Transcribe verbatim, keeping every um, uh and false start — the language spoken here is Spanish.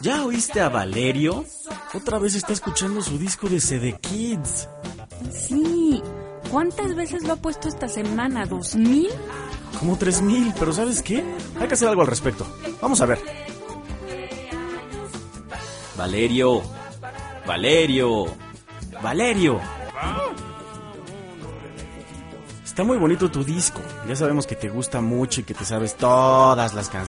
¿Ya oíste a Valerio? Otra vez está escuchando su disco de C D Kids. Sí. ¿Cuántas veces lo ha puesto esta semana? ¿Dos mil? Como tres mil, pero ¿sabes qué? Hay que hacer algo al respecto. Vamos a ver. Valerio. Valerio. Valerio. Está muy bonito tu disco. Ya sabemos que te gusta mucho y que te sabes todas las canciones.